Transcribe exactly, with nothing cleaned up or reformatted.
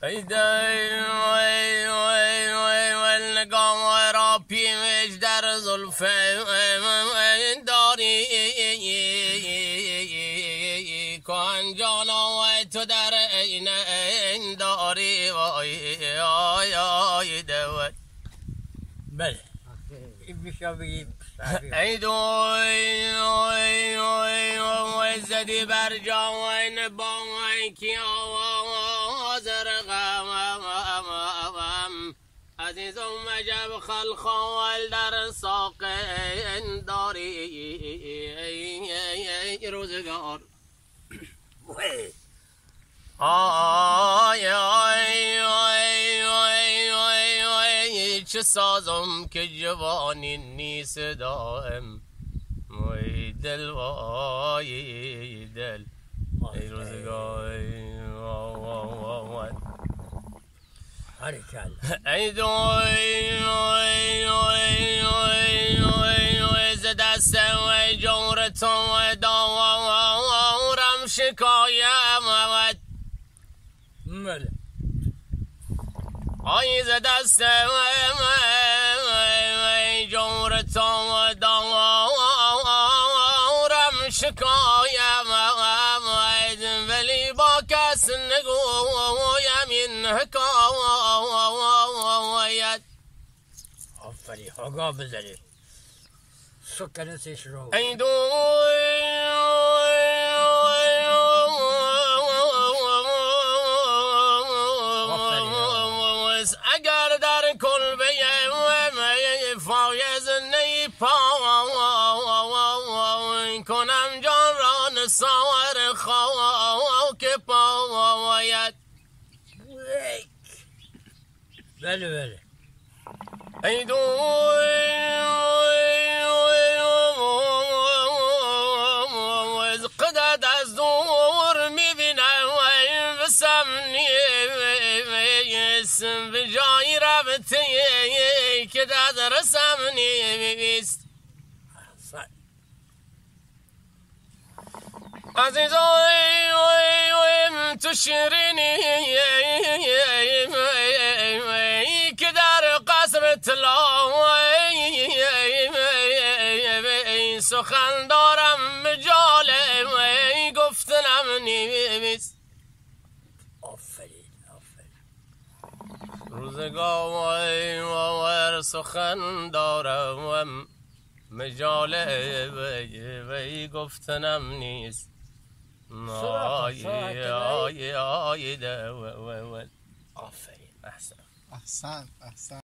ای دای والنگاه را پیمش در زلف داری کن جانا و تو در این داری وای آی آی دوت. بله این بیشا بگیم ای دوی وای وای وای زدی بر جوان بای کی آواز رقم عزیزم مجب خلخال در ساق داری روزگار آی آی آی آی آی آی چه سازم که جوانی نیست دائم وای دل وای دل ای روزگار ای دوی ز دست و جور تو دارم شکایت آی ز دست و جور تو دارم شکایت ولی با کس نگویم این حکایت. آفری آقا بذاری سکنتش رو ای دوی اگر در کلبه فایز نیپا کنم جان را نثار خاک پایت. بله بله ای دوی قدد از دور میبینم بسم نیست به جای ربطه که در رسم نیست عزیزایم تو شیرینی که در قصر طلا سخن دارم مجال گفتنم نیست. آفرین آفرین روزگار سخن دارم مجال وی گفتنم نیست. آی آی آی ده آفرین احسن احسن احسن